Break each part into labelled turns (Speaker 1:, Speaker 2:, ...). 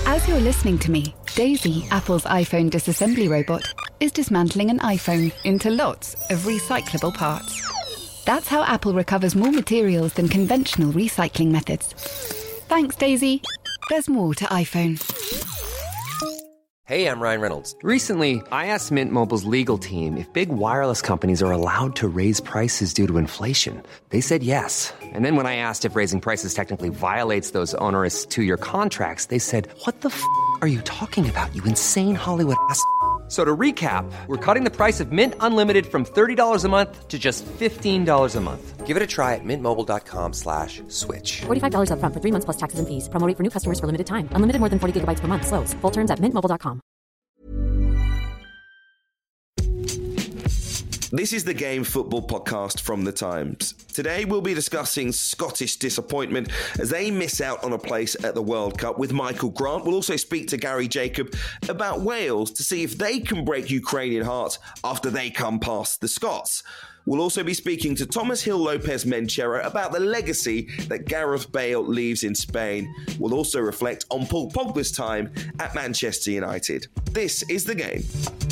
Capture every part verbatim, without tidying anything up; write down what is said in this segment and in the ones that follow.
Speaker 1: As you're listening to me, Daisy, Apple's iPhone disassembly robot, is dismantling an iPhone into lots of recyclable parts. That's how Apple recovers more materials than conventional recycling methods. Thanks, Daisy. There's more to iPhone.
Speaker 2: Hey, I'm Ryan Reynolds. Recently, I asked Mint Mobile's legal team if big wireless companies are allowed to raise prices due to inflation. They said yes. And then when I asked if raising prices technically violates those onerous two-year contracts, they said, what the f*** are you talking about, you insane Hollywood ass f- So to recap, we're cutting the price of Mint Unlimited from thirty dollars a month to just fifteen dollars a month. Give it a try at mintmobile.com slash switch.
Speaker 3: forty-five dollars up front for three months plus taxes and fees. Promo rate for new customers for limited time. Unlimited more than forty gigabytes per month. Slows full terms at mint mobile dot com.
Speaker 4: This is the Game Football Podcast from The Times. Today we'll be discussing Scottish disappointment as they miss out on a place at the World Cup with Michael Grant. We'll also speak to Gary Jacob about Wales to see if they can break Ukrainian hearts after they come past the Scots. We'll also be speaking to Thomas Hill Lopez Menchero about the legacy that Gareth Bale leaves in Spain. We'll also reflect on Paul Pogba's time at Manchester United. This is The Game.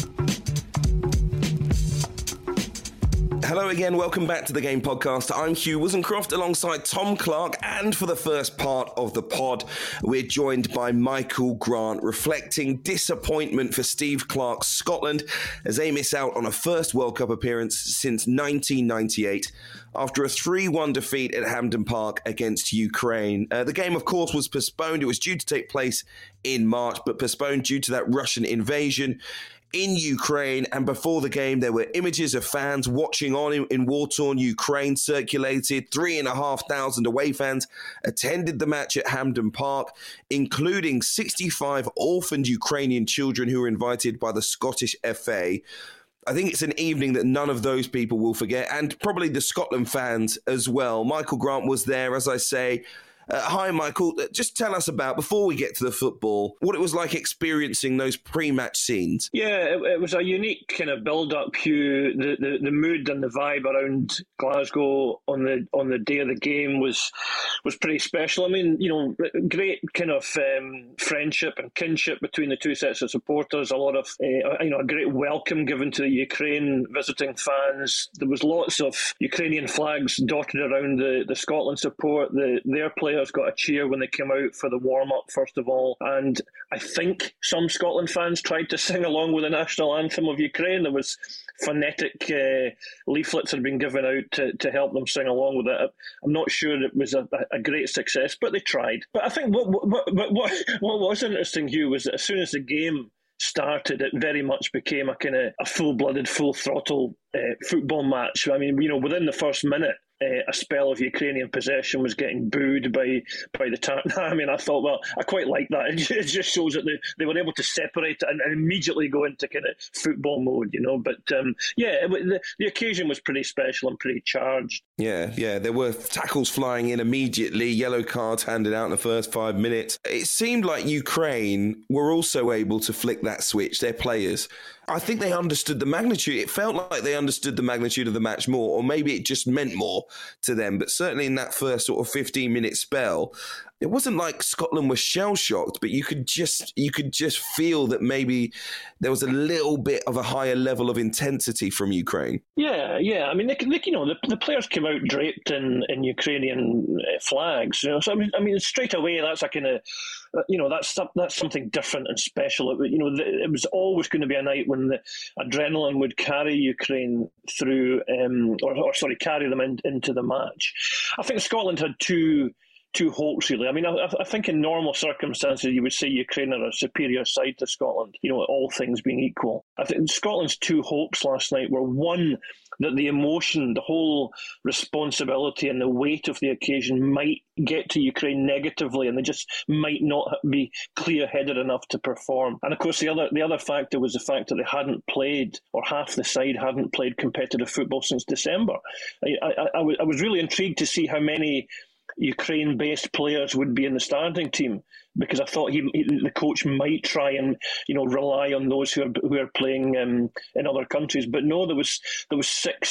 Speaker 4: Hello again, welcome back to The Game Podcast. I'm Hugh Woozencroft alongside Tom Clark, and for the first part of the pod, we're joined by Michael Grant, reflecting disappointment for Steve Clarke's Scotland as they miss out on a first World Cup appearance since nineteen ninety-eight after a three one defeat at Hampden Park against Ukraine. Uh, the game, of course, was postponed. It was due to take place in March, but postponed due to that Russian invasion in Ukraine. And before the game, there were images of fans watching on in, in war-torn Ukraine circulated. Three and a half thousand away fans attended the match at Hampden Park, including sixty-five orphaned Ukrainian children who were invited by the Scottish F A. I think it's an evening that none of those people will forget, and probably the Scotland fans as well. Michael Grant was there, as I say. Uh, hi, Michael. Just tell us about, before we get to the football, what it was like experiencing those pre-match scenes.
Speaker 5: Yeah, it, it was a unique kind of build-up, Hugh. The, the the mood and the vibe around Glasgow on the on the day of the game was was pretty special. I mean, you know, great kind of um, friendship and kinship between the two sets of supporters. A lot of, uh, you know, a great welcome given to the Ukraine visiting fans. There was lots of Ukrainian flags dotted around the, the Scotland support. The their players got a cheer when they came out for the warm-up, first of all. And I think some Scotland fans tried to sing along with the national anthem of Ukraine. There was phonetic uh, leaflets had been given out to, to help them sing along with it. I'm not sure it was a, a great success, but they tried. But I think what, what, what, what, what was interesting, Hugh, was that as soon as the game started, it very much became a kind of a full-blooded, full-throttle uh, football match. I mean, you know, within the first minute, Uh, a spell of Ukrainian possession was getting booed by by the time. I mean, I thought, well, I quite like that. It just shows that they, they were able to separate it and, and immediately go into kind of football mode, you know. But um, yeah, it, the, the occasion was pretty special and pretty charged.
Speaker 4: Yeah, yeah, there were tackles flying in immediately, yellow cards handed out in the first five minutes. It seemed like Ukraine were also able to flick that switch, their players. I think they understood the magnitude. It felt like they understood the magnitude of the match more, or maybe it just meant more to them. But certainly in that first sort of fifteen-minute spell, it wasn't like Scotland was shell-shocked, but you could just you could just feel that maybe there was a little bit of a higher level of intensity from Ukraine.
Speaker 5: Yeah, yeah. I mean, they, they, you know, the, the players came out draped in, in Ukrainian flags. You know, so I mean, I mean, straight away, that's a kind of, you know, that's that's something different and special. It, you know, it was always going to be a night when the adrenaline would carry Ukraine through, um, or, or sorry, carry them in, into the match. I think Scotland had two. Two hopes, really. I mean, I, I think in normal circumstances, you would say Ukraine are a superior side to Scotland, you know, all things being equal. I think Scotland's two hopes last night were, one, that the emotion, the whole responsibility and the weight of the occasion might get to Ukraine negatively, and they just might not be clear-headed enough to perform. And of course, the other the other factor was the fact that they hadn't played, or half the side hadn't played competitive football since December. I, I, I, was, I was really intrigued to see how many Ukraine-based players would be in the starting team, because I thought he, he, the coach might try and, you know, rely on those who are who are playing um, in other countries. But no, there was there was six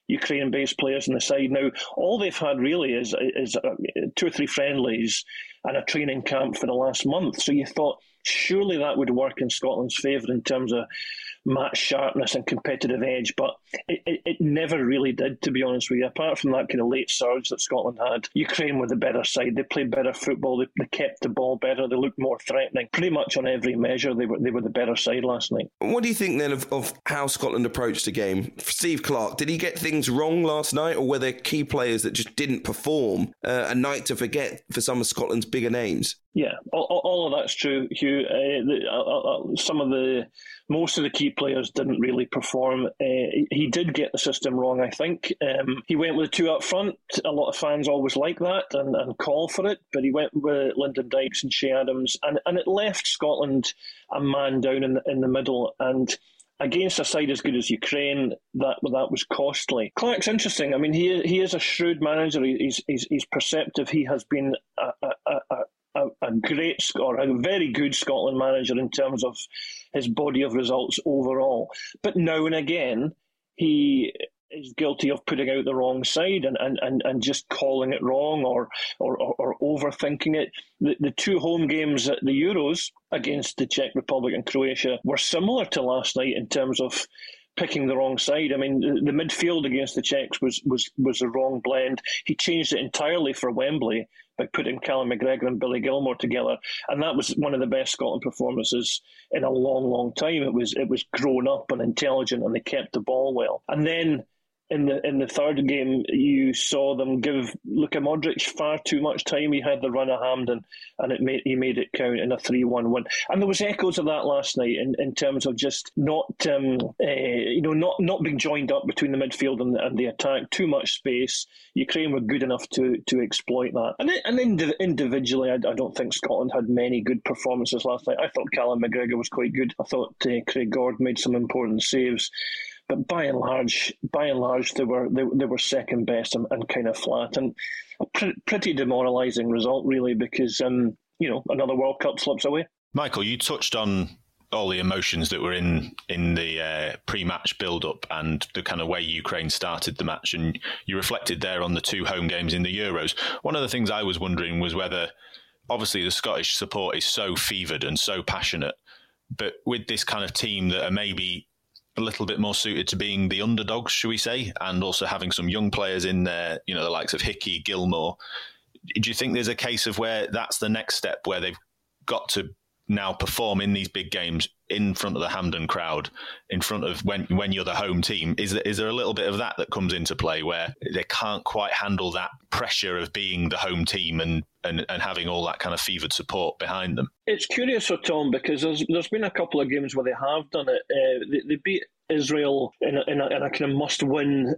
Speaker 5: Ukraine-based players in the side. Now, all they've had really is, is two or three friendlies and a training camp for the last month. So you thought, surely that would work in Scotland's favour in terms of match sharpness and competitive edge, but it, it, it never really did, to be honest with you. Apart from that kind of late surge that Scotland had, Ukraine were the better side. They played better football, they, they kept the ball better, they looked more threatening. Pretty much on every measure, they were they were the better side last night.
Speaker 4: What do you think then of, of how Scotland approached the game? Steve Clarke, did he get things wrong last night, or were there key players that just didn't perform? Uh, a night to forget for some of Scotland's bigger names.
Speaker 5: Yeah, all, all of that's true, Hugh. Uh, the, uh, uh, some of the, most of the key players didn't really perform. Uh, he did get the system wrong, I think. Um, he went with two up front. A lot of fans always like that and, and call for it, but he went with Lyndon Dykes and Che Adams, and, and it left Scotland a man down in the, in the middle. And against a side as good as Ukraine, that that was costly. Clark's interesting. I mean, he he is a shrewd manager. He's he's, he's perceptive. He has been a, a, a A, a great or a very good Scotland manager in terms of his body of results overall. But now and again, he is guilty of putting out the wrong side and, and, and, and just calling it wrong or or, or, or overthinking it. The, the two home games at the Euros against the Czech Republic and Croatia were similar to last night in terms of picking the wrong side. I mean, the, the midfield against the Czechs was, was, was the wrong blend. He changed it entirely for Wembley by putting Callum McGregor and Billy Gilmour together, and that was one of the best Scotland performances in a long, long time. It was it was grown up and intelligent, and they kept the ball well. And then in the in the third game, you saw them give Luka Modric far too much time. He had the run of Hampden, and it made he made it count in a three one win. And there was echoes of that last night in, in terms of just not um, uh, you know not, not being joined up between the midfield and, and the attack. Too much space. Ukraine were good enough to to exploit that. And then, and then individually, I, I don't think Scotland had many good performances last night. I thought Callum McGregor was quite good. I thought uh, Craig Gord made some important saves. But by and large, by and large, they were they, they were second best and, and kind of flat, and a pr- pretty demoralising result, really, because um, you know another World Cup slips away.
Speaker 6: Michael, you touched on all the emotions that were in in the uh, pre-match build-up and the kind of way Ukraine started the match, and you reflected there on the two home games in the Euros. One of the things I was wondering was whether, obviously, the Scottish support is so fevered and so passionate, but with this kind of team that are maybe a little bit more suited to being the underdogs, should we say, and also having some young players in there, you know, the likes of Hickey, Gilmour. Do you think there's a case of where that's the next step, where they've got to now perform in these big games in front of the Hampden crowd, in front of when when you're the home team? Is there, is there a little bit of that that comes into play where they can't quite handle that pressure of being the home team and, and, and having all that kind of fevered support behind them?
Speaker 5: It's curious for Tom, because there's there's been a couple of games where they have done it. Uh, they, they beat Israel in a, in a, in a kind of must-win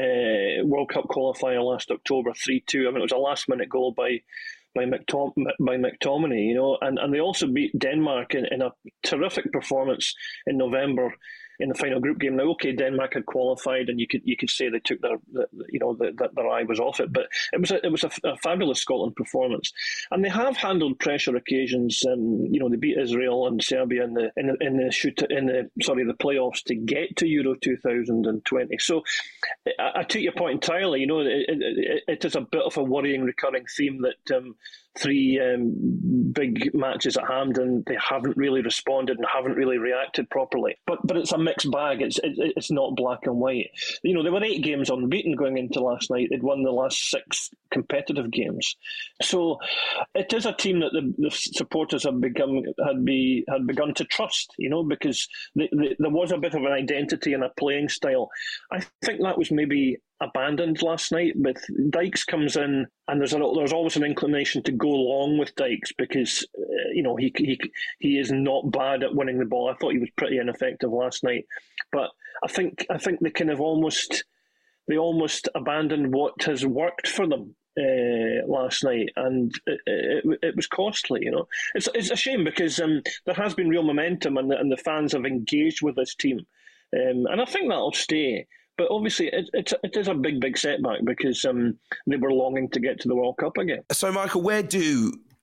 Speaker 5: uh, World Cup qualifier last October, three two. I mean, it was a last-minute goal by by McTom- by McTominay, you know, and, and they also beat Denmark in, in a terrific performance in November in the final group game. Now, okay, Denmark had qualified, and you could you could say they took their, the, you know, the, the, their eye was off it, but it was a, it was a, a fabulous Scotland performance, and they have handled pressure occasions. Um, you know, they beat Israel and Serbia in the in the, in the shoot in the sorry the playoffs to get to Euro two thousand twenty. So, I, I take your point entirely. You know, it, it, it is a bit of a worrying recurring theme that. Um, Three um, big matches at Hampden, they haven't really responded and haven't really reacted properly. But but it's a mixed bag. It's it, it's not black and white. You know, there were eight games unbeaten going into last night. They'd won the last six competitive games. So it is a team that the, the supporters have become had be had begun to trust. You know, because the, the, there was a bit of an identity and a playing style. I think that was maybe abandoned last night. With Dykes comes in, and there's a, there's always an inclination to go along with Dykes because uh, you know he he he is not bad at winning the ball. I thought he was pretty ineffective last night, but I think I think they kind of almost they almost abandoned what has worked for them uh, last night, and it, it, it was costly. You know, it's it's a shame because um, there has been real momentum, and the, and the fans have engaged with this team, um, and I think that'll stay. But obviously, it, it's, it is a big, big setback because um, they were longing to get to the World Cup again.
Speaker 4: So, Michael, where do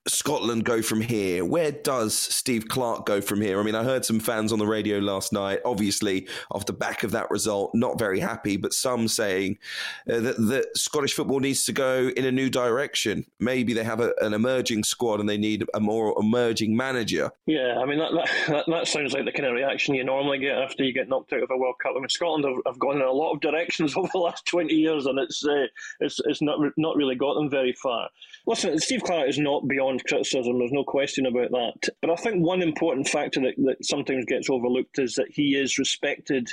Speaker 4: Scotland go from here? Where does Steve Clarke go from here? I mean, I heard some fans on the radio last night, obviously, off the back of that result, not very happy, but some saying uh, that, that Scottish football needs to go in a new direction. Maybe they have a, an emerging squad and they need a more emerging manager.
Speaker 5: Yeah, I mean, that, that that sounds like the kind of reaction you normally get after you get knocked out of a World Cup. I mean, Scotland have, have gone in a lot of directions over the last twenty years, and it's uh, it's it's not not really got them very far. Listen, Steve Clarke is not beyond criticism, there's no question about that. But I think one important factor that, that sometimes gets overlooked is that he is respected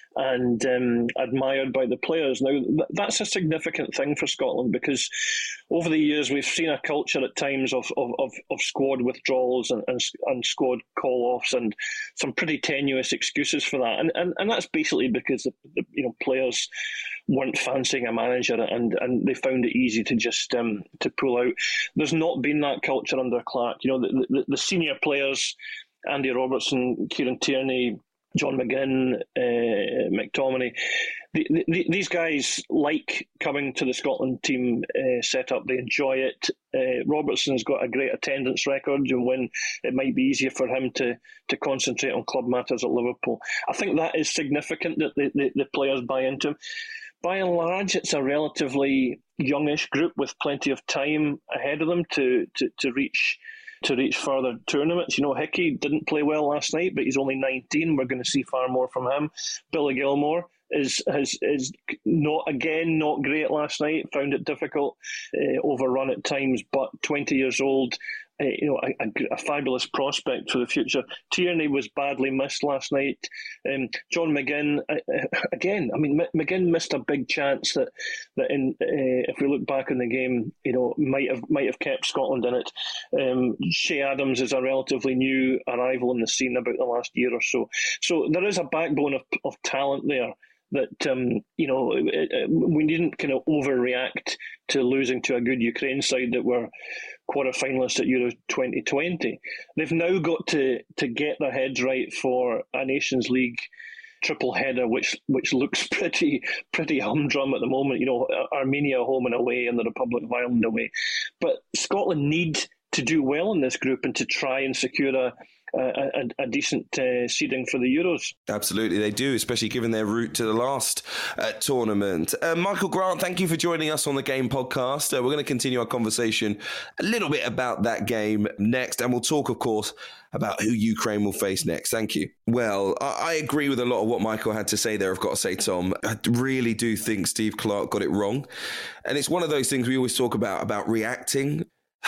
Speaker 5: and um, admired by the players. Now, th- that's a significant thing for Scotland, because over the years we've seen a culture at times of of, of, of squad withdrawals and, and, and squad call-offs and some pretty tenuous excuses for that. And and, and that's basically because the, the you know players weren't fancying a manager and, and they found it easy to just um, to pull out. There's not been that culture under Clarke. You know, the, the, the senior players, Andy Robertson, Kieran Tierney, John McGinn, uh, McTominay, the, the, these guys like coming to the Scotland team uh, setup. They enjoy it. Uh, Robertson's got a great attendance record, and when it might be easier for him to, to concentrate on club matters at Liverpool. I think that is significant that the, the, the players buy into him. By and large, it's a relatively youngish group with plenty of time ahead of them to, to, to reach to reach further tournaments. You know, Hickey didn't play well last night, but he's only nineteen. We're going to see far more from him. Billy Gilmore is has is not again not great last night. Found it difficult, uh, overrun at times, but twenty years old. Uh, you know, a, a, a fabulous prospect for the future. Tierney was badly missed last night. Um, John McGinn, uh, again, I mean, M- McGinn missed a big chance that that in uh, if we look back on the game, you know, might have might have kept Scotland in it. Um, Che Adams is a relatively new arrival in the scene about the last year or so. So there is a backbone of of talent there. That, um, you know, it, it, we didn't kind of overreact to losing to a good Ukraine side that were quarter-finalists at Euro twenty twenty. They've now got to, to get their heads right for a Nations League triple header, which which looks pretty pretty humdrum at the moment. You know, Armenia home and away and the Republic of Ireland away. But Scotland need to do well in this group and to try and secure a A, a, a decent uh, seeding for the Euros.
Speaker 4: Absolutely, they do, especially given their route to the last uh, tournament. Uh, Michael Grant, thank you for joining us on the Game podcast. Uh, we're going to continue our conversation a little bit about that game next, and we'll talk, of course, about who Ukraine will face next. Thank you. Well, I, I agree with a lot of what Michael had to say there, I've got to say, Tom. I really do think Steve Clarke got it wrong. And it's one of those things we always talk about, about reacting.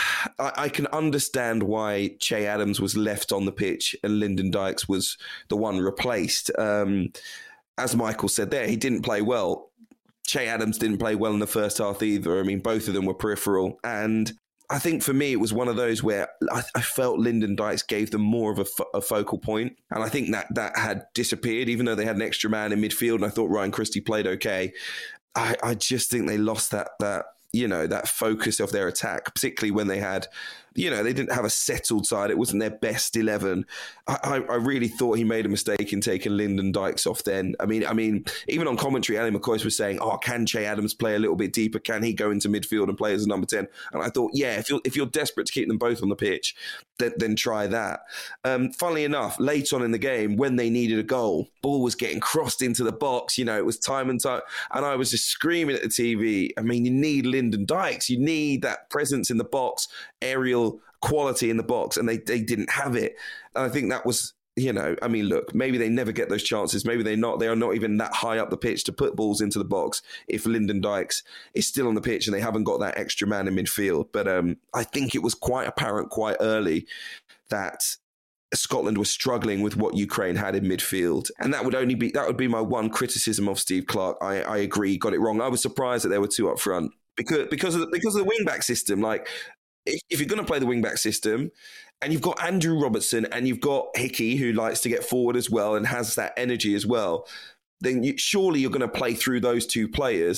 Speaker 4: I, I can understand why Che Adams was left on the pitch and Lyndon Dykes was the one replaced. Um, as Michael said there, he didn't play well. Che Adams didn't play well in the first half either. I mean, both of them were peripheral. And I think for me, it was one of those where I, I felt Lyndon Dykes gave them more of a, fo- a focal point. And I think that that had disappeared, even though they had an extra man in midfield. And I thought Ryan Christie played okay. I, I just think they lost that that. you know, that focus of their attack, particularly when they had, you know, they didn't have a settled side. It wasn't their best eleven. I, I, I really thought he made a mistake in taking Lyndon Dykes off then. I mean, I mean, even on commentary, Ali McCoy was saying, oh, can Che Adams play a little bit deeper? Can he go into midfield and play as a number ten? And I thought, yeah, if you're, if you're desperate to keep them both on the pitch, then, then try that. Um, funnily enough, late on in the game, when they needed a goal, ball was getting crossed into the box. You know, it was time and time. And I was just screaming at the T V. I mean, you need Lyndon Dykes. You need that presence in the box, aerial quality in the box, and they, they didn't have it. And I think that was, you know, I mean, look, maybe they never get those chances. Maybe they not. They are not even that high up the pitch to put balls into the box if Lyndon Dykes is still on the pitch and they haven't got that extra man in midfield. But um, I think it was quite apparent quite early that Scotland was struggling with what Ukraine had in midfield. And that would only be, that would be my one criticism of Steve Clarke. I, I agree, got it wrong. I was surprised that there were two up front because, because of the, because of the wing-back system. Like, if you're going to play the wing-back system and you've got Andrew Robertson and you've got Hickey, who likes to get forward as well and has that energy as well, then you, surely you're going to play through those two players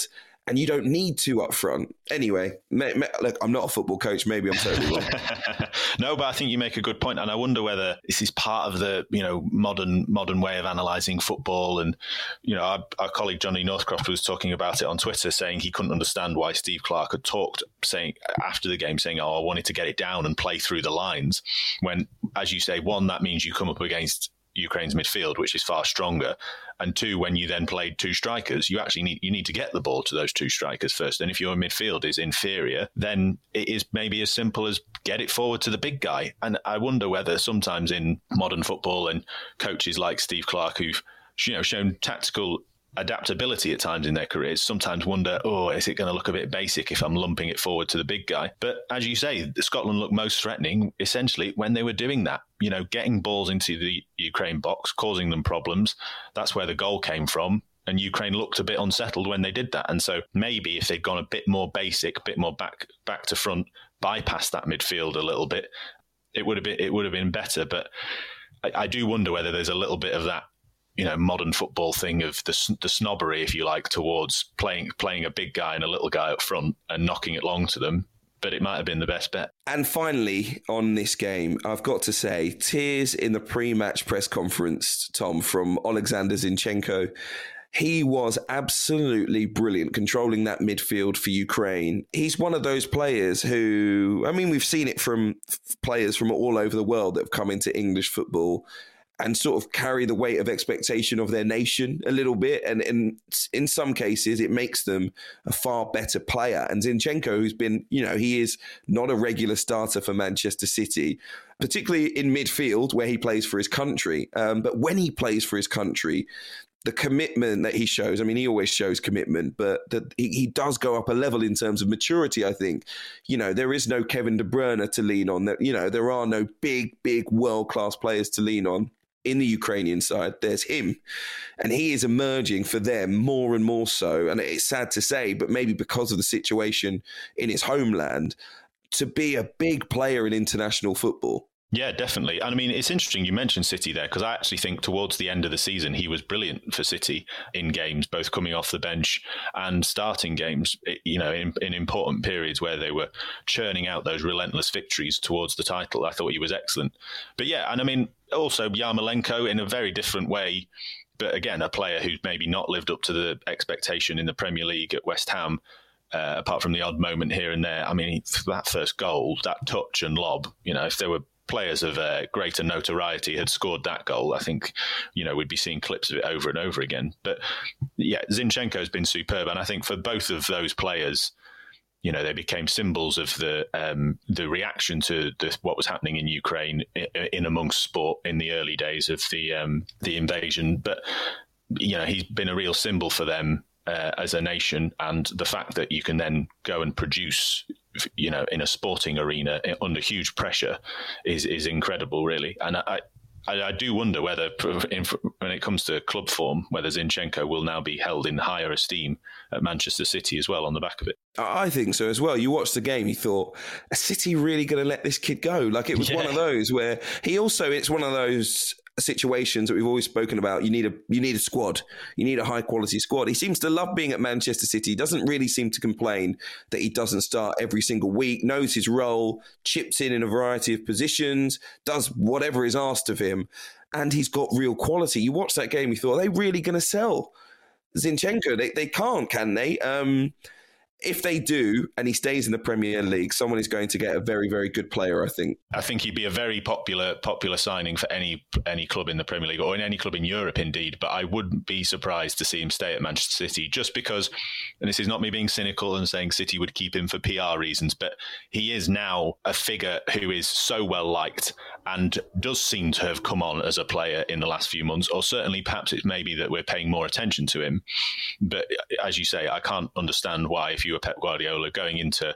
Speaker 4: and you don't need two up front. Anyway, may, may, look, I'm not a football coach. Maybe I'm totally wrong.
Speaker 6: No, but I think you make a good point, and I wonder whether this is part of the you know modern modern way of analysing football. And you know, our, our colleague Johnny Northcroft was talking about it on Twitter, saying he couldn't understand why Steve Clarke had talked, saying after the game, saying, "Oh, I wanted to get it down and play through the lines." When, as you say, one, that means you come up against Ukraine's midfield, which is far stronger, and two, when you then played two strikers, you actually need you need to get the ball to those two strikers first. And if your midfield is inferior, then it is maybe as simple as get it forward to the big guy. And I wonder whether sometimes in modern football, and coaches like Steve Clarke, who've you know shown tactical adaptability at times in their careers, sometimes wonder, oh, is it going to look a bit basic if I'm lumping it forward to the big guy? But as you say, Scotland looked most threatening essentially when they were doing that, you know, getting balls into the Ukraine box, causing them problems. That's where the goal came from. And Ukraine looked a bit unsettled when they did that. And so maybe if they'd gone a bit more basic, a bit more back back to front, bypassed that midfield a little bit, it would have been it would have been better. But I, I do wonder whether there's a little bit of that, you know, modern football thing of the, the snobbery, if you like, towards playing playing a big guy and a little guy up front and knocking it long to them. But it might have been the best bet.
Speaker 4: And finally, on this game, I've got to say, tears in the pre-match press conference, Tom, from Alexander Zinchenko. He was absolutely brilliant controlling that midfield for Ukraine. He's one of those players who, I mean, we've seen it from players from all over the world that have come into English football and sort of carry the weight of expectation of their nation a little bit. And in, in some cases, it makes them a far better player. And Zinchenko, who's been, you know, he is not a regular starter for Manchester City, particularly in midfield where he plays for his country. Um, but when he plays for his country, the commitment that he shows, I mean, he always shows commitment, but that he, he does go up a level in terms of maturity, I think. You know, there is no Kevin De Bruyne to lean on. You know, there are no big, big world-class players to lean on. In the Ukrainian side, there's him. And he is emerging for them more and more so. And it's sad to say, but maybe because of the situation in his homeland, to be a big player in international football.
Speaker 6: Yeah, definitely. And I mean, it's interesting you mentioned City there, because I actually think towards the end of the season, he was brilliant for City in games, both coming off the bench and starting games, you know, in, in important periods where they were churning out those relentless victories towards the title. I thought he was excellent. But yeah, and I mean, also Yarmolenko in a very different way. But again, a player who's maybe not lived up to the expectation in the Premier League at West Ham. Uh, apart from the odd moment here and there. I mean, that first goal, that touch and lob, you know, if there were players of uh, greater notoriety had scored that goal, I think, you know, we'd be seeing clips of it over and over again. But yeah, Zinchenko has been superb. And I think for both of those players, you know, they became symbols of the um, the reaction to the, what was happening in Ukraine in, in amongst sport in the early days of the um, the invasion. But, you know, he's been a real symbol for them uh, as a nation. And the fact that you can then go and produce, you know, in a sporting arena under huge pressure is is incredible, really. And I, I, I do wonder whether, in, when it comes to club form, whether Zinchenko will now be held in higher esteem at Manchester City as well on the back of it.
Speaker 4: I think so as well. You watched the game, you thought, are City really going to let this kid go? Like, it was yeah. one of those where he also, it's one of those situations that we've always spoken about. You need a you need a squad. You need a high quality squad. He seems to love being at Manchester City. He doesn't really seem to complain that he doesn't start every single week, knows his role, chips in in a variety of positions, does whatever is asked of him. And he's got real quality. You watch that game, you thought, are they really going to sell Zinchenko? They, they can't, can they? Um, if they do, and he stays in the Premier League, someone is going to get a very, very good player, I think.
Speaker 6: I think he'd be a very popular popular signing for any any club in the Premier League, or in any club in Europe, indeed. But I wouldn't be surprised to see him stay at Manchester City, just because, and this is not me being cynical and saying City would keep him for P R reasons, but he is now a figure who is so well liked and does seem to have come on as a player in the last few months, or certainly perhaps it's maybe that we're paying more attention to him. But as you say, I can't understand why, if you were Pep Guardiola going into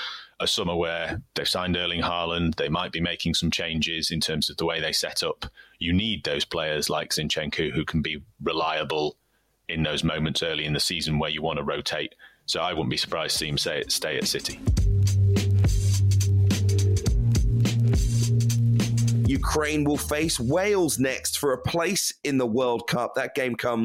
Speaker 6: a summer where they've signed Erling Haaland, they might be making some changes in terms of the way they set up. You need those players like Zinchenko who can be reliable in those moments early in the season where you want to rotate. So I wouldn't be surprised to see him stay, stay at City.
Speaker 4: Ukraine will face Wales next for a place in the World Cup. That game comes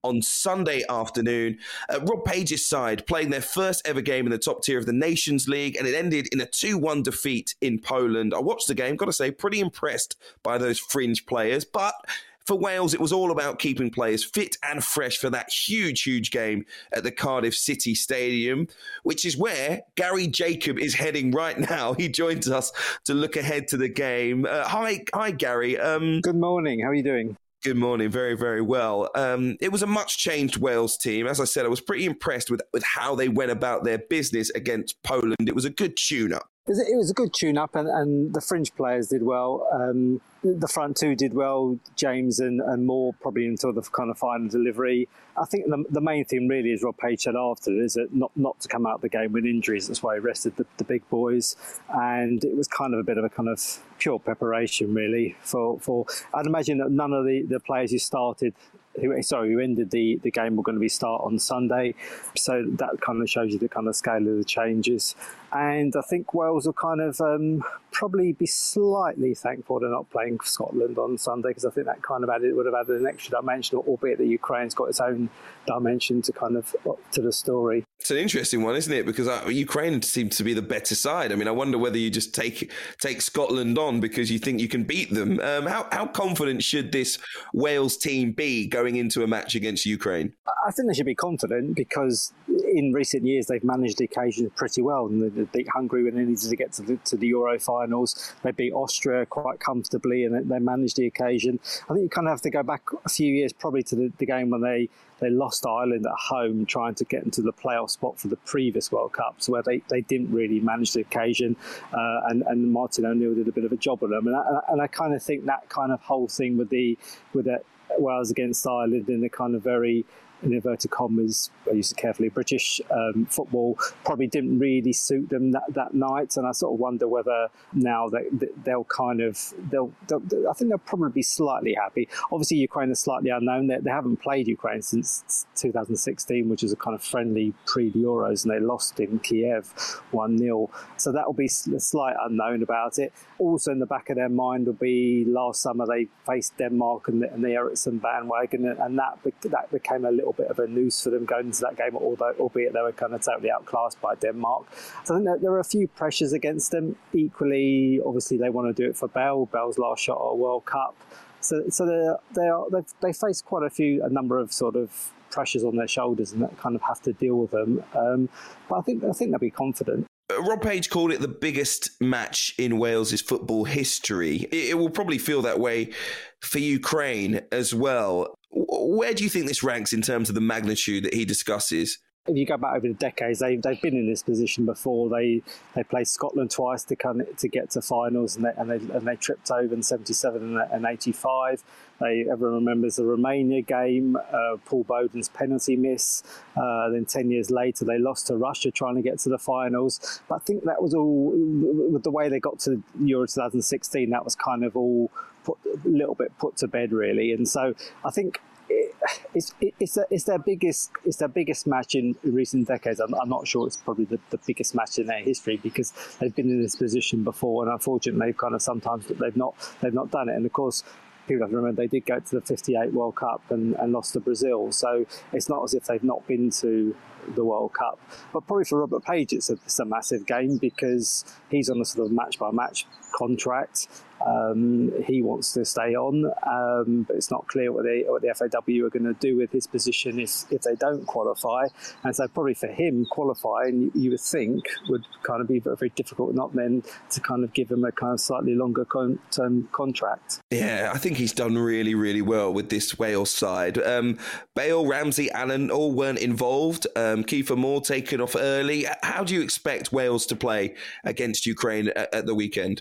Speaker 4: on Sunday afternoon. Uh, Rob Page's side playing their first ever game in the top tier of the Nations League, and it ended in a two one defeat in Poland. I watched the game, got to say, pretty impressed by those fringe players, but for Wales, it was all about keeping players fit and fresh for that huge, huge game at the Cardiff City Stadium, which is where Gary Jacob is heading right now. He joins us to look ahead to the game. Uh, hi, hi, Gary. Um,
Speaker 7: Good morning. How are you doing?
Speaker 4: Good morning. Very, very well. Um, it was a much changed Wales team. As I said, I was pretty impressed with, with how they went about their business against Poland. It was a good tune-up.
Speaker 7: It was a good tune-up, and, and the fringe players did well. Um, the front two did well, James and, and Moore, probably until the kind of final delivery. I think the, the main thing really, as Rob Page said after, is that not, not to come out of the game with injuries. That's why he rested the, the big boys. And it was kind of a bit of a kind of pure preparation, really. For, for I'd imagine that none of the, the players who started who sorry, who ended the, the game were going to be start on Sunday. So that kind of shows you the kind of scale of the changes. And I think Wales will kind of um, probably be slightly thankful they're not playing Scotland on Sunday, because I think that kind of added would have added an extra dimension, albeit that Ukraine's got its own dimension to kind of to the story.
Speaker 4: It's an interesting one, isn't it? Because uh, Ukraine seems to be the better side. I mean, I wonder whether you just take take Scotland on because you think you can beat them. Um, how how confident should this Wales team be going into a match against Ukraine?
Speaker 7: I think they should be confident because in recent years they've managed the occasion pretty well. And they beat Hungary when they needed to get to the, to the Euro finals. They beat Austria quite comfortably, and they managed the occasion. I think you kind of have to go back a few years, probably to the, the game when they. They lost to Ireland at home, trying to get into the playoff spot for the previous World Cups, where they, they didn't really manage the occasion, uh, and, and Martin O'Neill did a bit of a job on them. And I, and I kind of think that kind of whole thing with the with the Wales against Ireland in the kind of very, in inverted commas, I use it carefully, British um, football probably didn't really suit them that, that night. And I sort of wonder whether now they, they'll kind of, they'll, they'll, I think they'll probably be slightly happy. Obviously, Ukraine is slightly unknown. They, they haven't played Ukraine since two thousand sixteen, which was a kind of friendly pre-Euros, and they lost in Kiev one nil. So that will be a slight unknown about it. Also in the back of their mind will be last summer they faced Denmark and the, and the Eriksson bandwagon, and that, that became a little bit of a noose for them going into that game, although albeit they were kind of totally outclassed by Denmark. So I think that there are a few pressures against them. Equally, obviously, they want to do it for Bell. Bell's last shot at a World Cup. So, so they're, they are they they face quite a few, a number of sort of pressures on their shoulders, and that kind of have to deal with them. Um, but I think I think they'll be confident.
Speaker 4: Rob Page called it the biggest match in Wales's football history. It, it will probably feel that way for Ukraine as well. Where do you think this ranks in terms of the magnitude that he discusses?
Speaker 7: If you go back over the decades, they, they've been in this position before. They they played Scotland twice to kind of, to get to finals, and they and they, and they tripped over in seventy-seven and eighty-five. They everyone remembers the Romania game, uh, Paul Bowden's penalty miss. Uh, then ten years later, they lost to Russia trying to get to the finals. But I think that was all with the way they got to Euro twenty sixteen. That was kind of all put, a little bit put to bed, really. And so I think. It's it's it's their biggest it's their biggest match in recent decades. I'm, I'm not sure it's probably the, the biggest match in their history because they've been in this position before, and unfortunately, they've kind of sometimes they've not they've not done it. And of course, people have to remember they did go to the fifty-eight World Cup and, and lost to Brazil. So it's not as if they've not been to the World Cup. But probably for Robert Page, it's a, it's a massive game because he's on a sort of match by match contract. Um, he wants to stay on, um, but it's not clear what, they, what the F A W are going to do with his position if, if they don't qualify. And so probably for him, qualifying, you, you would think, would kind of be very, very difficult, not then to kind of give him a kind of slightly longer con- term contract.
Speaker 4: Yeah, I think he's done really, really well with this Wales side. Um, Bale, Ramsey, Allen all weren't involved. Um, Kiefer Moore taken off early. How do you expect Wales to play against Ukraine at, at the weekend?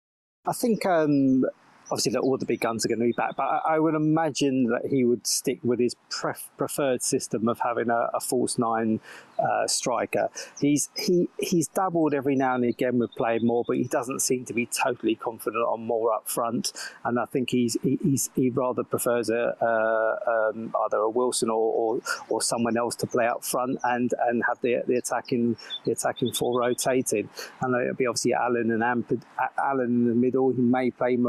Speaker 7: I think um, obviously that all the big guns are going to be back, but I, I would imagine that he would stick with his pref- preferred system of having a, a false nine uh, striker. He's he he's dabbled every now and again with playing more, but he doesn't seem to be totally confident on more up front. And I think he's he, he's he rather prefers a, a um, either a Wilson or, or or someone else to play up front and, and have the the attacking the attacking four rotating. And it'll be obviously Allen and Amp- Allen in the middle. He may play Morel.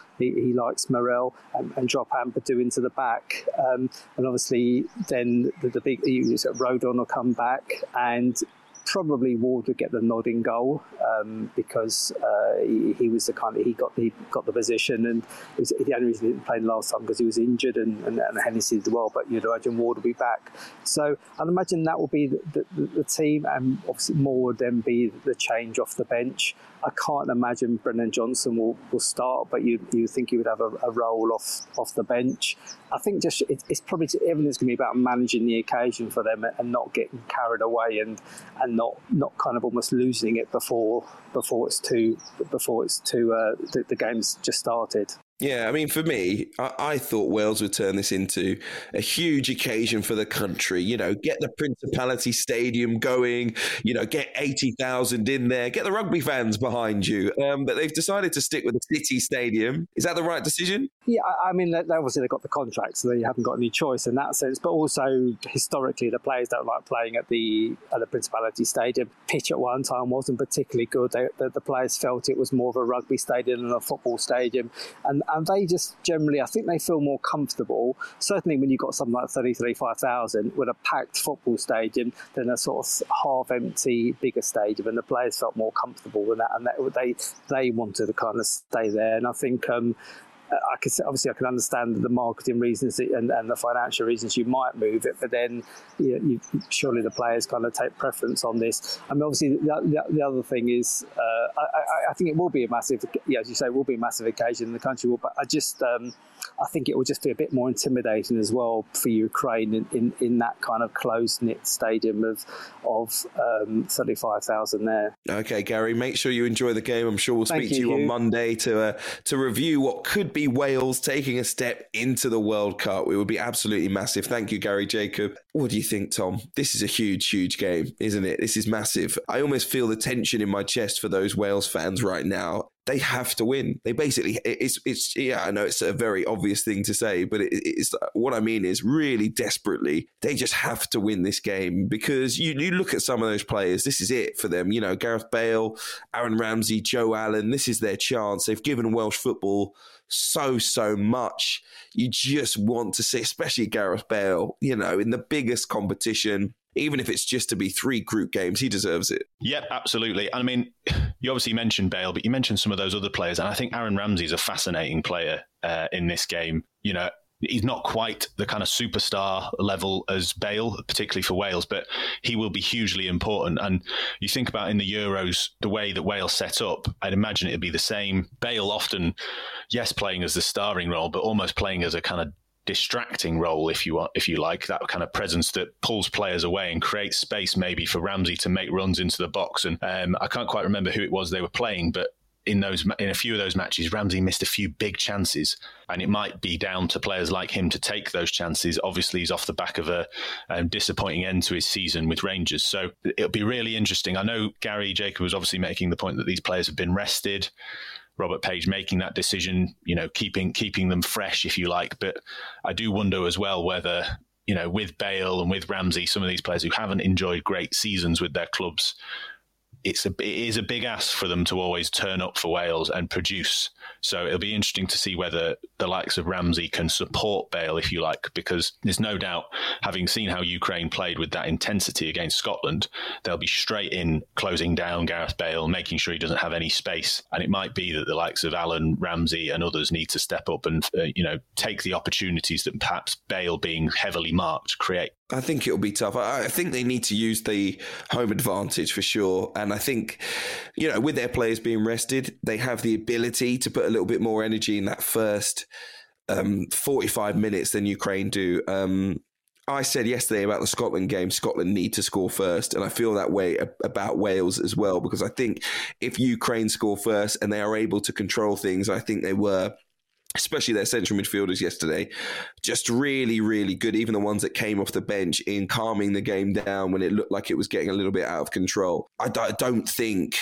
Speaker 7: He, he likes Morel and, and drop Ampadu into the back. Um, and obviously then the, the big Rodon will come back, and probably Ward would get the nod in goal um, because uh, he, he was the kind of he got the got the position, and it was the only reason he didn't play last time because he was injured, and, and, and Hennessy did well. But you'd imagine Ward will be back, so I'd imagine that will be the, the, the team, and obviously Moore would then be the change off the bench. I can't imagine Brennan Johnson will, will start, but you you think he would have a, a role off off the bench. I think just it, it's probably everything's going to be about managing the occasion for them and not getting carried away and and not not kind of almost losing it before before it's too before it's too uh, the, the game's just started.
Speaker 4: Yeah, I mean, for me, I, I thought Wales would turn this into a huge occasion for the country. You know, get the Principality Stadium going, you know, get eighty thousand in there, get the rugby fans behind you. Um, but they've decided to stick with the City Stadium. Is that the right decision?
Speaker 7: Yeah, I, I mean, they, obviously they've got the contract, so they haven't got any choice in that sense. But also, historically, the players don't like playing at the at the Principality Stadium. Pitch at one time wasn't particularly good. They, the, the players felt it was more of a rugby stadium than a football stadium. And And they just generally, I think they feel more comfortable, certainly when you've got something like thirty, thirty-five thousand with a packed football stadium than a sort of half-empty, bigger stadium. And the players felt more comfortable with that. And they they wanted to kind of stay there. And I think... Um, I can, obviously, I can understand the marketing reasons and, and the financial reasons you might move it, but then you know, you, surely the players kind of take preference on this. I mean, obviously, the, the, the other thing is, uh, I, I think it will be a massive, yeah, as you say, it will be a massive occasion in the country. But I just, um, I think it will just be a bit more intimidating as well for Ukraine in, in, in that kind of close-knit stadium of of um, thirty-five thousand there.
Speaker 4: Okay, Gary, make sure you enjoy the game. I'm sure we'll
Speaker 7: Thank
Speaker 4: speak
Speaker 7: you,
Speaker 4: to you
Speaker 7: Hugh.
Speaker 4: on Monday to uh, to review what could be Wales taking a step into the World Cup. It would be absolutely massive. Thank you, Gary Jacob. What do you think, Tom? This is a huge, huge game, isn't it? This is massive. I almost feel the tension in my chest for those Wales fans right now. They have to win. They basically, it's, it's, yeah, I know it's a very obvious thing to say, but it, it's, what I mean is really desperately, they just have to win this game because you, you look at some of those players, this is it for them. You know, Gareth Bale, Aaron Ramsey, Joe Allen, this is their chance. They've given Welsh football so, so much. You just want to see, especially Gareth Bale, you know, in the biggest competition. Even if it's just to be three group games, he deserves it.
Speaker 6: Yep, absolutely. I mean, you obviously mentioned Bale, but you mentioned some of those other players. And I think Aaron Ramsey is a fascinating player uh, in this game. You know, he's not quite the kind of superstar level as Bale, particularly for Wales, but he will be hugely important. And you think about in the Euros, the way that Wales set up, I'd imagine it'd be the same. Bale often, yes, playing as the starring role, but almost playing as a kind of distracting role, if you want, if you like, that kind of presence that pulls players away and creates space maybe for Ramsey to make runs into the box. And um, I can't quite remember who it was they were playing, but in those in a few of those matches, Ramsey missed a few big chances, and it might be down to players like him to take those chances. Obviously, he's off the back of a um, disappointing end to his season with Rangers, so it'll be really interesting. I know Gary Jacob was obviously making the point that these players have been rested. Robert Page making that decision, you know, keeping keeping them fresh, if you like. But I do wonder as well whether, you know, with Bale and with Ramsey, some of these players who haven't enjoyed great seasons with their clubs, it's a, it is a big ask for them to always turn up for Wales and produce. So it'll be interesting to see whether the likes of Ramsey can support Bale, if you like, because there's no doubt, having seen how Ukraine played with that intensity against Scotland, they'll be straight in closing down Gareth Bale, making sure he doesn't have any space. And it might be that the likes of Allen, Ramsey and others need to step up and, uh, you know, take the opportunities that perhaps Bale being heavily marked create.
Speaker 4: I think it'll be tough. I think they need to use the home advantage for sure. And I think, you know, with their players being rested, they have the ability to put a little bit more energy in that first um, forty-five minutes than Ukraine do. Um, I said yesterday about the Scotland game, Scotland need to score first. And I feel that way about Wales as well, because I think if Ukraine score first and they are able to control things, I think they were, especially their central midfielders yesterday, just really, really good. Even the ones that came off the bench in calming the game down when it looked like it was getting a little bit out of control. I don't think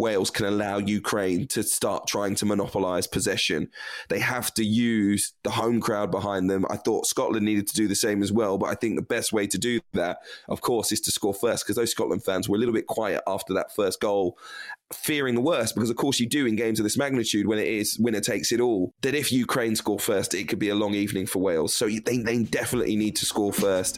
Speaker 4: Wales can allow Ukraine to start trying to monopolise possession. They have to use the home crowd behind them. I thought Scotland needed to do the same as well, but I think the best way to do that, of course, is to score first, because those Scotland fans were a little bit quiet after that first goal, fearing the worst, because of course you do in games of this magnitude when it is winner takes it all, that if Ukraine score first, it could be a long evening for Wales. So they, they definitely need to score first.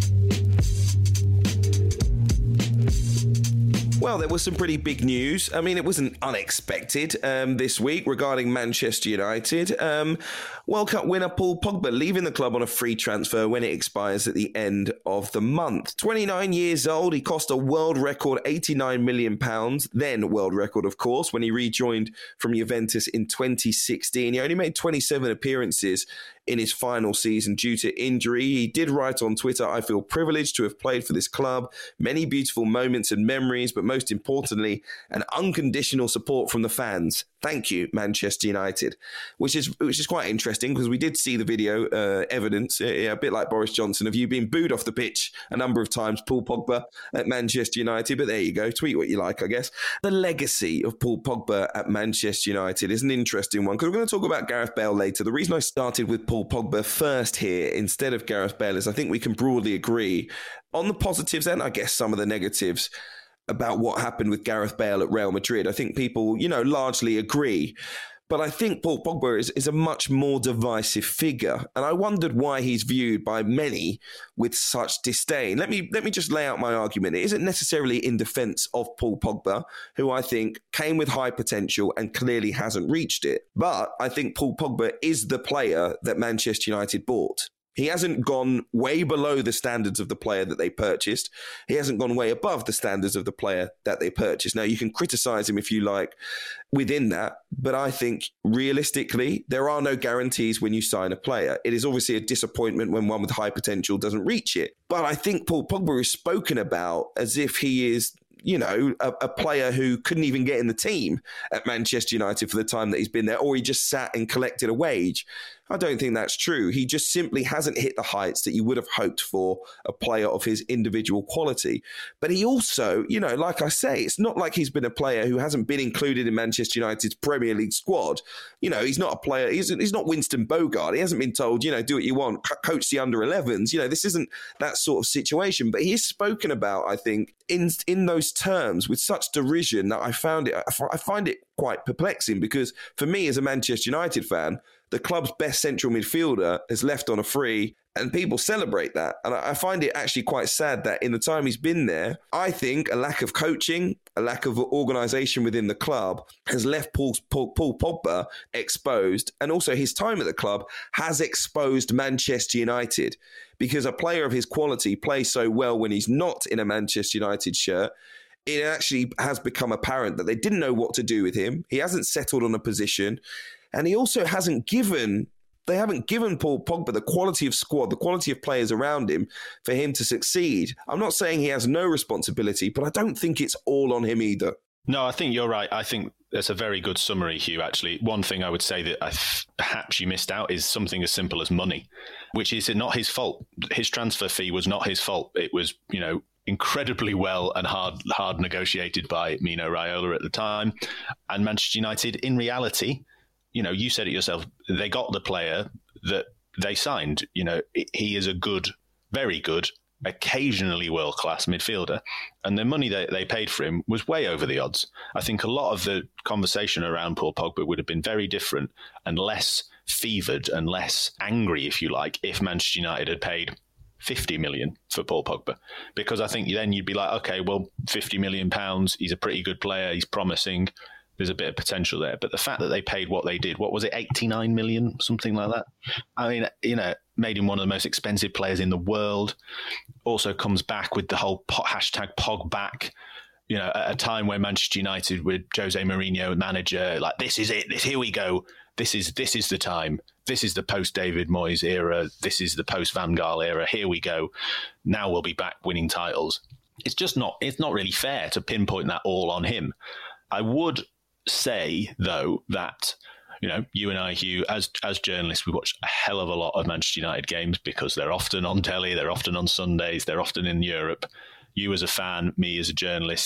Speaker 4: Well, there was some pretty big news. I mean, it wasn't unexpected um, this week regarding Manchester United. Um, World Cup winner Paul Pogba leaving the club on a free transfer when it expires at the end of the month. twenty-nine years old, he cost a world record eighty-nine million pounds, then world record, of course, when he rejoined from Juventus in twenty sixteen. He only made twenty-seven appearances in his final season due to injury. He did write on Twitter, "I feel privileged to have played for this club. Many beautiful moments and memories, but most importantly, an unconditional support from the fans. Thank you, Manchester United," which is which is quite interesting, because we did see the video uh, evidence, uh, a bit like Boris Johnson, of you being booed off the pitch a number of times, Paul Pogba at Manchester United. But there you go, tweet what you like, I guess. The legacy of Paul Pogba at Manchester United is an interesting one, because we're going to talk about Gareth Bale later. The reason I started with Paul Pogba first here instead of Gareth Bale is I think we can broadly agree on the positives and I guess some of the negatives about what happened with Gareth Bale at Real Madrid. I think people, you know, largely agree. But I think Paul Pogba is, is a much more divisive figure. And I wondered why he's viewed by many with such disdain. Let me let me just lay out my argument. It isn't necessarily in defence of Paul Pogba, who I think came with high potential and clearly hasn't reached it. But I think Paul Pogba is the player that Manchester United bought. He hasn't gone way below the standards of the player that they purchased. He hasn't gone way above the standards of the player that they purchased. Now, you can criticise him if you like within that, but I think realistically, there are no guarantees when you sign a player. It is obviously a disappointment when one with high potential doesn't reach it. But I think Paul Pogba is spoken about as if he is, you know, a, a player who couldn't even get in the team at Manchester United for the time that he's been there, or he just sat and collected a wage. I don't think that's true. He just simply hasn't hit the heights that you would have hoped for a player of his individual quality. But he also, you know, like I say, it's not like he's been a player who hasn't been included in Manchester United's Premier League squad. You know, he's not a player, he's, he's not Winston Bogart. He hasn't been told, you know, do what you want, coach the under elevens. You know, this isn't that sort of situation. But he is spoken about, I think, in in those terms with such derision that I found it, I find it quite perplexing, because for me as a Manchester United fan, the club's best central midfielder has left on a free, and people celebrate that. And I find it actually quite sad that in the time he's been there, I think a lack of coaching, a lack of organisation within the club has left Paul, Paul, Paul Pogba exposed. And also his time at the club has exposed Manchester United, because a player of his quality plays so well when he's not in a Manchester United shirt. It actually has become apparent that they didn't know what to do with him. He hasn't settled on a position. And he also hasn't given, they haven't given Paul Pogba the quality of squad, the quality of players around him for him to succeed. I'm not saying he has no responsibility, but I don't think it's all on him either.
Speaker 6: No, I think you're right. I think that's a very good summary, Hugh, actually. One thing I would say that I th- perhaps you missed out is something as simple as money, which is not his fault. His transfer fee was not his fault. It was, you know, incredibly well and hard hard negotiated by Mino Raiola at the time. And Manchester United, in reality, you know, you said it yourself, they got the player that they signed. You know, he is a good, very good, occasionally world-class midfielder. And the money that they paid for him was way over the odds. I think a lot of the conversation around Paul Pogba would have been very different and less fevered and less angry, if you like, if Manchester United had paid fifty million for Paul Pogba, because I think then you'd be like, okay, well, fifty million pounds, he's a pretty good player, he's promising, there's a bit of potential there. But the fact that they paid what they did, what was it, eighty-nine million, something like that? I mean, you know, made him one of the most expensive players in the world. Also comes back with the whole po- hashtag Pogback, you know, at a time where Manchester United with Jose Mourinho manager, like, this is it, this, here we go. This is this is the time. This is the post-David Moyes era. This is the post-Van Gaal era. Here we go. Now we'll be back winning titles. It's just not, it's not really fair to pinpoint that all on him. I would say, though, that, you know, you and I, Hugh, as as journalists, we watch a hell of a lot of Manchester United games because they're often on telly, they're often on Sundays, they're often in Europe. You as a fan, me as a journalist,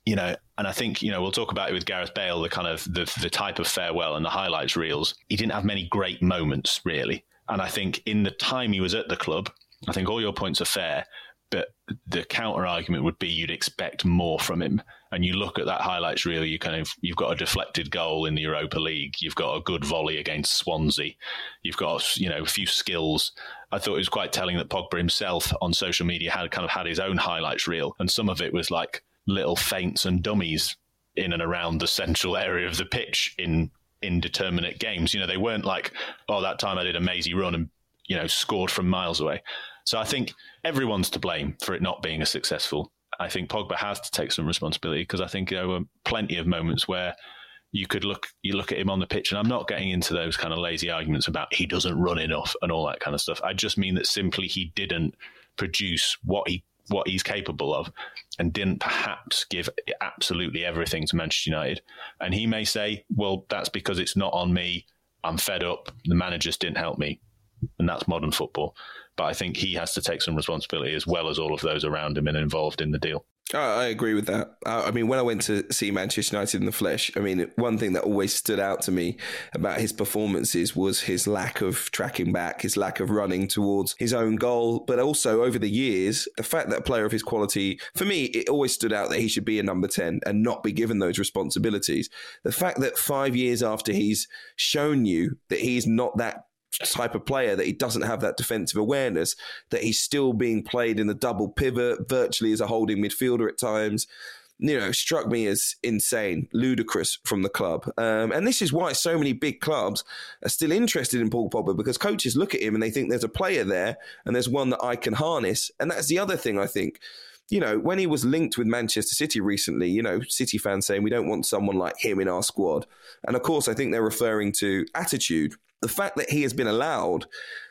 Speaker 6: you know, and I think, you know, we'll talk about it with Gareth Bale, the kind of the, the type of farewell and the highlights reels. He didn't have many great moments, really. And I think in the time he was at the club, I think all your points are fair, but the counter argument would be you'd expect more from him. And you look at that highlights reel, you kind of, you've got a deflected goal in the Europa League. You've got a good volley against Swansea. You've got, you know, a few skills. I thought it was quite telling that Pogba himself on social media had kind of had his own highlights reel. And some of it was like little feints and dummies in and around the central area of the pitch in indeterminate games. You know, they weren't like, oh, that time I did a mazy run and, you know, scored from miles away. So I think everyone's to blame for it not being as successful. I think Pogba has to take some responsibility, because I think there were plenty of moments where you could look, you look at him on the pitch, and I'm not getting into those kind of lazy arguments about he doesn't run enough and all that kind of stuff. I just mean that simply he didn't produce what he what he's capable of, and didn't perhaps give absolutely everything to Manchester United. And he may say, well, that's because it's not on me. I'm fed up. The managers didn't help me. And that's modern football. But I think he has to take some responsibility, as well as all of those around him and involved in the deal.
Speaker 4: I agree with that. I mean, when I went to see Manchester United in the flesh, I mean, one thing that always stood out to me about his performances was his lack of tracking back, his lack of running towards his own goal. But also over the years, the fact that a player of his quality, for me, it always stood out that he should be a number ten and not be given those responsibilities. The fact that five years after he's shown you that he's not that type of player, that he doesn't have that defensive awareness, that he's still being played in the double pivot, virtually as a holding midfielder at times, you know, struck me as insane, ludicrous from the club. Um, and this is why so many big clubs are still interested in Paul Pogba, because coaches look at him and they think there's a player there and there's one that I can harness. And that's the other thing, I think. You know, when he was linked with Manchester City recently, you know, City fans saying we don't want someone like him in our squad. And of course, I think they're referring to attitude. The fact that he has been allowed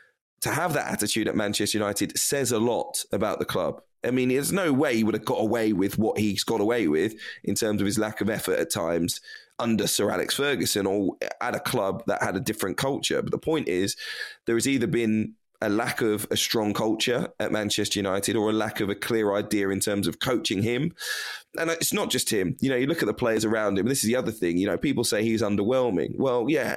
Speaker 4: to have that attitude at Manchester United says a lot about the club. I mean, there's no way he would have got away with what he's got away with in terms of his lack of effort at times under Sir Alex Ferguson, or at a club that had a different culture. But the point is, there has either been a lack of a strong culture at Manchester United, or a lack of a clear idea in terms of coaching him. And it's not just him. You know, you look at the players around him. This is the other thing. You know, people say he's underwhelming. Well, yeah,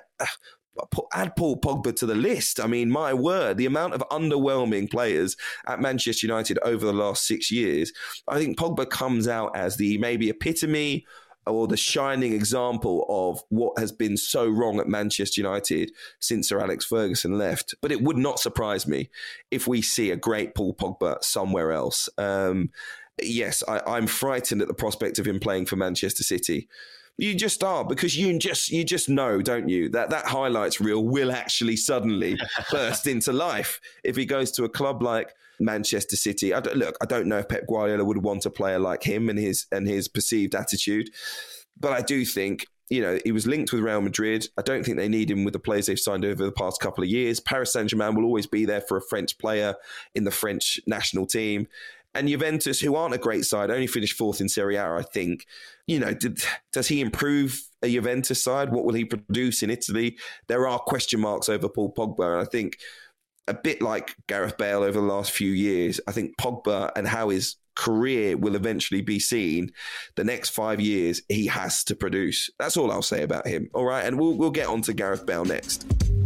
Speaker 4: add Paul Pogba to the list. I mean, my word, the amount of underwhelming players at Manchester United over the last six years, I think Pogba comes out as the maybe epitome or the shining example of what has been so wrong at Manchester United since Sir Alex Ferguson left. But it would not surprise me if we see a great Paul Pogba somewhere else. Um, yes, I, I'm frightened at the prospect of him playing for Manchester City. You just are, because you just you just know, don't you, that that highlights reel will actually suddenly burst into life if he goes to a club like Manchester City. I don't, look, I don't know if Pep Guardiola would want a player like him and his and his perceived attitude, but I do think, you know, he was linked with Real Madrid. I don't think they need him with the players they've signed over the past couple of years. Paris Saint-Germain will always be there for a French player in the French national team. And Juventus, who aren't a great side, only finished fourth in Serie A, I think. You know, did, does he improve a Juventus side? What will he produce in Italy? There are question marks over Paul Pogba. And I think a bit like Gareth Bale over the last few years, I think Pogba and how his career will eventually be seen, the next five years, he has to produce. That's all I'll say about him. All right. And we'll, we'll get on to Gareth Bale next.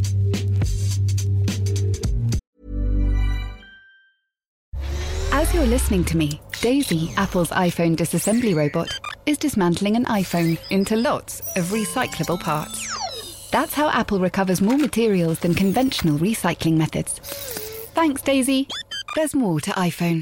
Speaker 1: As you're listening to me, Daisy, Apple's iPhone disassembly robot, is dismantling an iPhone into lots of recyclable parts. That's how Apple recovers more materials than conventional recycling methods. Thanks, Daisy. There's more to iPhone.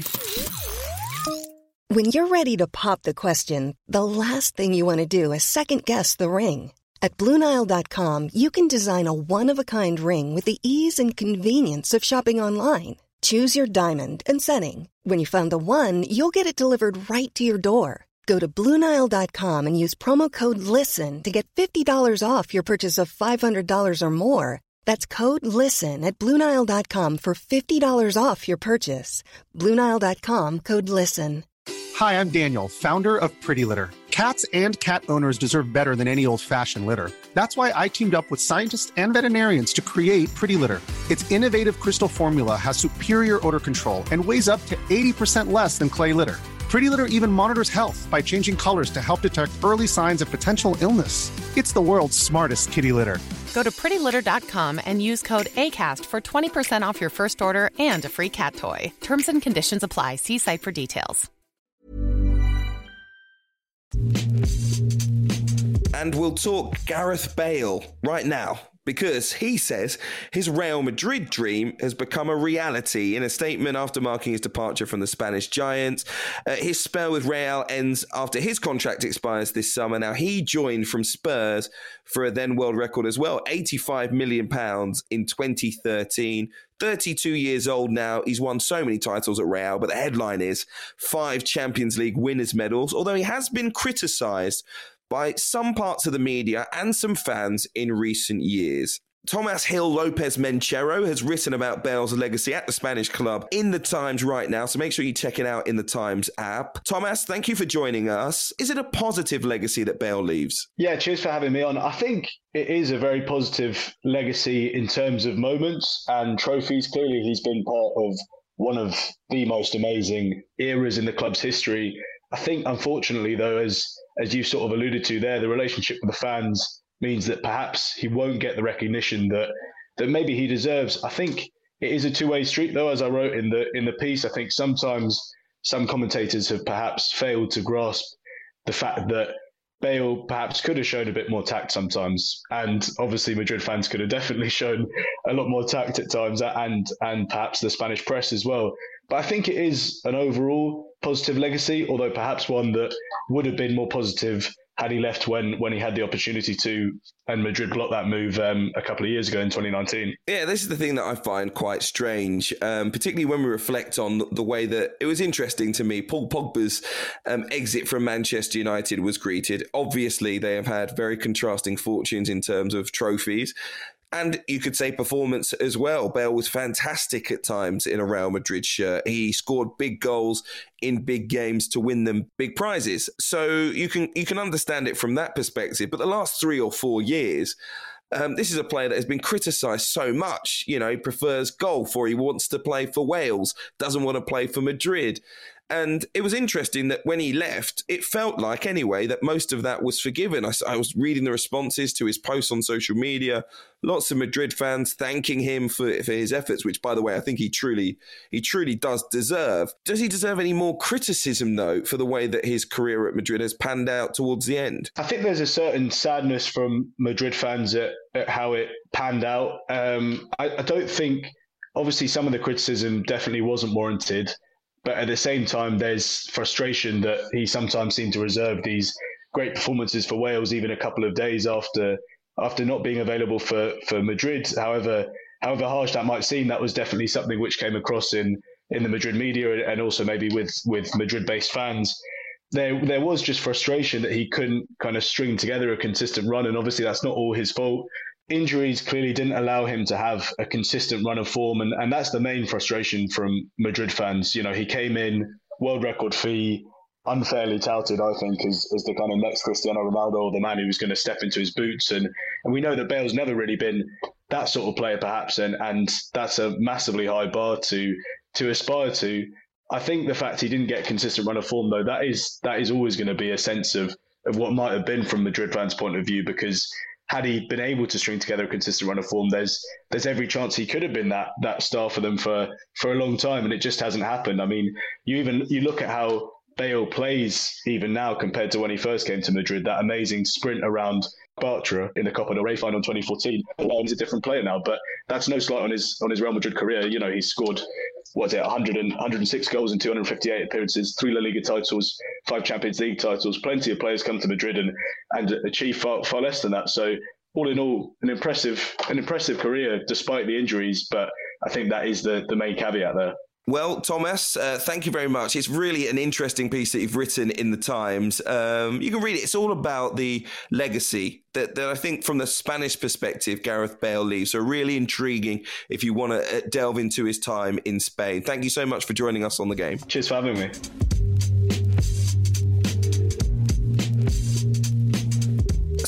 Speaker 8: When you're ready to pop the question, the last thing you want to do is second-guess the ring. At Blue Nile dot com, you can design a one-of-a-kind ring with the ease and convenience of shopping online. Choose your diamond and setting. When you find the one, you'll get it delivered right to your door. Go to Blue Nile dot com and use promo code LISTEN to get fifty dollars off your purchase of five hundred dollars or more. That's code LISTEN at Blue Nile dot com for fifty dollars off your purchase. Blue Nile dot com, code LISTEN.
Speaker 9: Hi, I'm Daniel, founder of Pretty Litter. Cats and cat owners deserve better than any old-fashioned litter. That's why I teamed up with scientists and veterinarians to create Pretty Litter. Its innovative crystal formula has superior odor control and weighs up to eighty percent less than clay litter. Pretty Litter even monitors health by changing colors to help detect early signs of potential illness. It's the world's smartest kitty litter.
Speaker 10: Go to pretty litter dot com and use code ACAST for twenty percent off your first order and a free cat toy. Terms and conditions apply. See site for details.
Speaker 4: And we'll talk Gareth Bale right now, because he says his Real Madrid dream has become a reality. In a statement after marking his departure from the Spanish Giants, uh, his spell with Real ends after his contract expires this summer. Now, he joined from Spurs for a then world record as well, eighty-five million pounds in twenty thirteen. thirty-two years old now. He's won so many titles at Real, but the headline is five Champions League winners' medals, although he has been criticised by some parts of the media and some fans in recent years. Thomas Hill Lopez Menchero has written about Bale's legacy at the Spanish club in The Times right now, so make sure you check it out in the Times app. Thomas, thank you for joining us. Is it a positive legacy that Bale leaves?
Speaker 11: Yeah, cheers for having me on. I think it is a very positive legacy in terms of moments and trophies. Clearly, he's been part of one of the most amazing eras in the club's history. I think, unfortunately, though, as as you sort of alluded to there, the relationship with the fans means that perhaps he won't get the recognition that that maybe he deserves. I think it is a two-way street, though, as I wrote in the in the piece. I think sometimes some commentators have perhaps failed to grasp the fact that Bale perhaps could have shown a bit more tact sometimes. And obviously Madrid fans could have definitely shown a lot more tact at times, and and perhaps the Spanish press as well. But I think it is an overall positive legacy, although perhaps one that would have been more positive had he left when when he had the opportunity to, and Madrid blocked that move um, a couple of years ago in twenty nineteen.
Speaker 4: Yeah, this is the thing that I find quite strange, um, particularly when we reflect on the way that it was interesting to me. Paul Pogba's um, exit from Manchester United was greeted. Obviously, they have had very contrasting fortunes in terms of trophies. And you could say performance as well. Bale was fantastic at times in a Real Madrid shirt. He scored big goals in big games to win them big prizes. So you can you can understand it from that perspective. But the last three or four years, um, this is a player that has been criticised so much. You know, he prefers golf, or he wants to play for Wales, doesn't want to play for Madrid. And it was interesting that when he left, it felt like, anyway, that most of that was forgiven. I, I was reading the responses to his posts on social media. Lots of Madrid fans thanking him for, for his efforts, which, by the way, I think he truly he truly does deserve. Does he deserve any more criticism, though, for the way that his career at Madrid has panned out towards the end?
Speaker 11: I think there's a certain sadness from Madrid fans at, at how it panned out. Um, I, I don't think, obviously, some of the criticism definitely wasn't warranted. But at the same time, there's frustration that he sometimes seemed to reserve these great performances for Wales, even a couple of days after after not being available for, for Madrid. However, however harsh that might seem, that was definitely something which came across in, in the Madrid media, and also maybe with, with Madrid-based fans. There, there was just frustration that he couldn't kind of string together a consistent run, and obviously that's not all his fault. Injuries clearly didn't allow him to have a consistent run of form, and, and that's the main frustration from Madrid fans. You know, he came in, world record fee, unfairly touted, I think, as, as the kind of next Cristiano Ronaldo, or the man who was going to step into his boots. And, and we know that Bale's never really been that sort of player, perhaps, and, and that's a massively high bar to to aspire to. I think the fact he didn't get a consistent run of form, though, that is that is always going to be a sense of, of what might have been from Madrid fans' point of view, because had he been able to string together a consistent run of form, there's there's every chance he could have been that that star for them for, for a long time, and it just hasn't happened. I mean, you even you look at how Bale plays even now compared to when he first came to Madrid, that amazing sprint around Bartra in the Copa del Rey final in twenty fourteen. He's a different player now, but that's no slight on his on his Real Madrid career. You know, he's scored, what is it, one hundred and, one hundred six goals in two hundred fifty-eight appearances, three La Liga titles, five Champions League titles. Plenty of players come to Madrid and, and achieve far, far less than that. So all in all, an impressive an impressive career despite the injuries. But I think that is the, the main caveat there.
Speaker 4: Well, Thomas, uh, thank you very much. It's really an interesting piece that you've written in the Times. Um, you can read it. It's all about the legacy that, that I think from the Spanish perspective, Gareth Bale leaves. So really intriguing if you want to delve into his time in Spain. Thank you so much for joining us on The Game.
Speaker 11: Cheers for having me.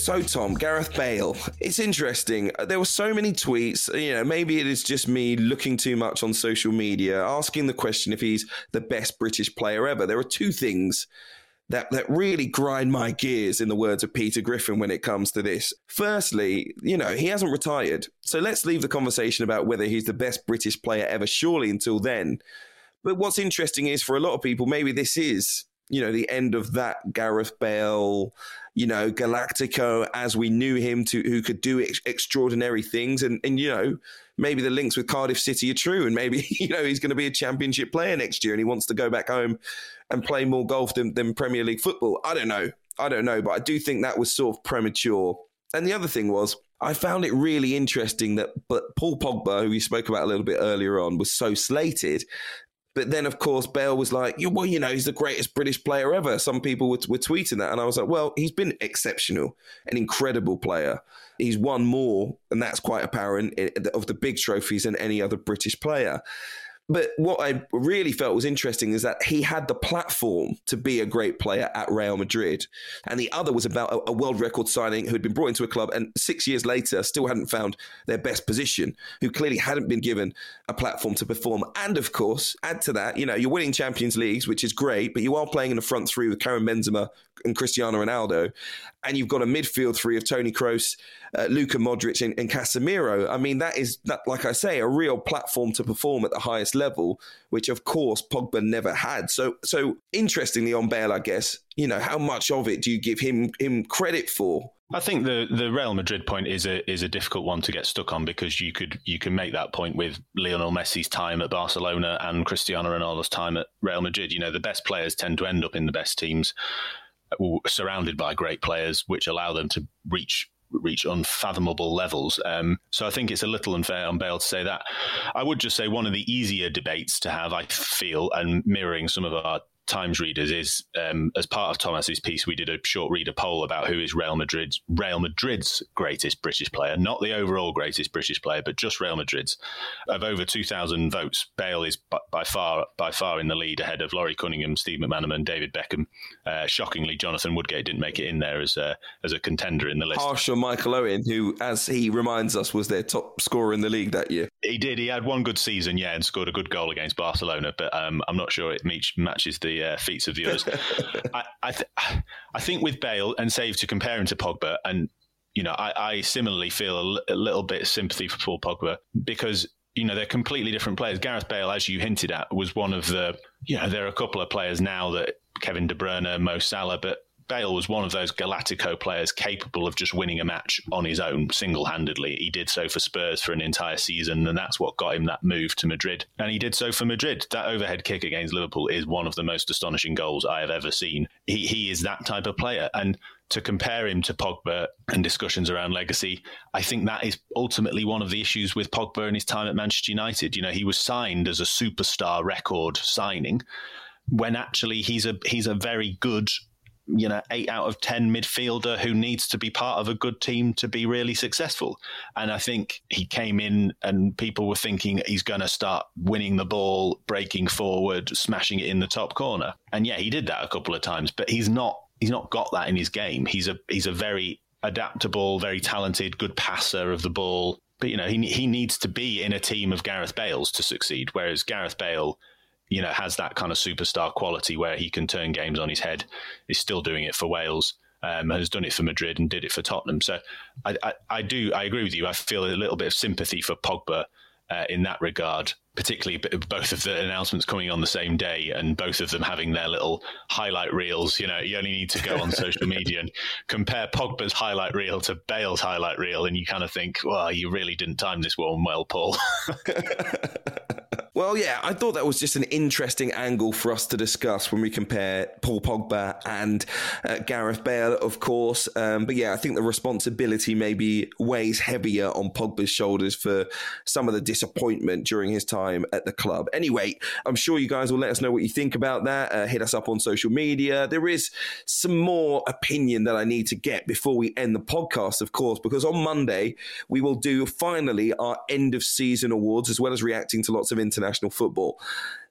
Speaker 4: So, Tom, Gareth Bale, it's interesting. There were so many tweets. You know, maybe it is just me looking too much on social media, asking the question if he's the best British player ever. There are two things that, that really grind my gears, in the words of Peter Griffin, when it comes to this. Firstly, you know, he hasn't retired. So let's leave the conversation about whether he's the best British player ever, surely, until then. But what's interesting is, for a lot of people, maybe this is, you know, the end of that Gareth Bale, you know, Galactico as we knew him, to who could do ex- extraordinary things. And, and, you know, maybe the links with Cardiff City are true. And maybe, you know, he's going to be a championship player next year and he wants to go back home and play more golf than, than Premier League football. I don't know. I don't know. But I do think that was sort of premature. And the other thing was, I found it really interesting that but Paul Pogba, who we spoke about a little bit earlier on, was so slated. But then, of course, Bale was like, well, you know, he's the greatest British player ever. Some people were, were tweeting that. And I was like, well, he's been exceptional, an incredible player. He's won more, and that's quite apparent, of the big trophies than any other British player. But what I really felt was interesting is that he had the platform to be a great player at Real Madrid. And the other was about a, a world record signing who had been brought into a club and six years later still hadn't found their best position, who clearly hadn't been given a platform to perform. And of course, add to that, you know, you're winning Champions Leagues, which is great, but you are playing in the front three with Karim Benzema and Cristiano Ronaldo. And you've got a midfield three of Toni Kroos, uh, Luka Modric and, and Casemiro. I mean, that is, that, like I say, a real platform to perform at the highest level, which of course Pogba never had. So, so interestingly on Bale, I guess, you know, how much of it do you give him him credit for?
Speaker 6: I think the, the Real Madrid point is a is a difficult one to get stuck on, because you could you can make that point with Lionel Messi's time at Barcelona and Cristiano Ronaldo's time at Real Madrid. You know, the best players tend to end up in the best teams, surrounded by great players, which allow them to reach reach unfathomable levels. Um, so I think it's a little unfair on Bale to say that. I would just say one of the easier debates to have, I feel, and mirroring some of our Times readers, is um, as part of Thomas's piece, we did a short reader poll about who is Real Madrid's Real Madrid's greatest British player, not the overall greatest British player, but just Real Madrid's. Of over two thousand votes, Bale is by, by far by far in the lead, ahead of Laurie Cunningham, Steve McManaman, David Beckham. Uh, shockingly, Jonathan Woodgate didn't make it in there as a, as a contender in the list.
Speaker 4: Harsh on Michael Owen, who, as he reminds us, was their top scorer in the league that year.
Speaker 6: He did. He had one good season, yeah, and scored a good goal against Barcelona, but um, I'm not sure it meets, matches the uh, feats of the others. I I, th- I think with Bale, and save to compare him to Pogba, and you know, I, I similarly feel a, l- a little bit of sympathy for Paul Pogba, because you know, they're completely different players. Gareth Bale, as you hinted at, was one of the, you know, there are a couple of players now that Kevin De Bruyne, Mo Salah, but Bale was one of those Galactico players capable of just winning a match on his own, single-handedly. He did so for Spurs for an entire season, and that's what got him that move to Madrid. And he did so for Madrid. That overhead kick against Liverpool is one of the most astonishing goals I have ever seen. He, he is that type of player. And to compare him to Pogba and discussions around legacy, I think that is ultimately one of the issues with Pogba and his time at Manchester United. You know, he was signed as a superstar record signing, when actually he's a he's a very good, you know, eight out of ten midfielder who needs to be part of a good team to be really successful. And I think he came in and people were thinking he's going to start winning the ball, breaking forward, smashing it in the top corner. And yeah, he did that a couple of times, but he's not he's not got that in his game. He's a he's a very adaptable, very talented, good passer of the ball. But, you know, he he needs to be in a team of Gareth Bales to succeed, whereas Gareth Bale, you know, has that kind of superstar quality where he can turn games on his head. He's still doing it for Wales, um, has done it for Madrid and did it for Tottenham. So I, I, I do, I agree with you. I feel a little bit of sympathy for Pogba uh, in that regard, particularly both of the announcements coming on the same day and both of them having their little highlight reels. You know, you only need to go on social media and compare Pogba's highlight reel to Bale's highlight reel, and you kind of think, well, you really didn't time this one well, Paul.
Speaker 4: Well, yeah, I thought that was just an interesting angle for us to discuss when we compare Paul Pogba and uh, Gareth Bale, of course. Um, but yeah, I think the responsibility maybe weighs heavier on Pogba's shoulders for some of the disappointment during his time at the club. Anyway, I'm sure you guys will let us know what you think about that. Uh, hit us up on social media. There is some more opinion that I need to get before we end the podcast, of course, because on Monday we will do finally our end of season awards, as well as reacting to lots of international football.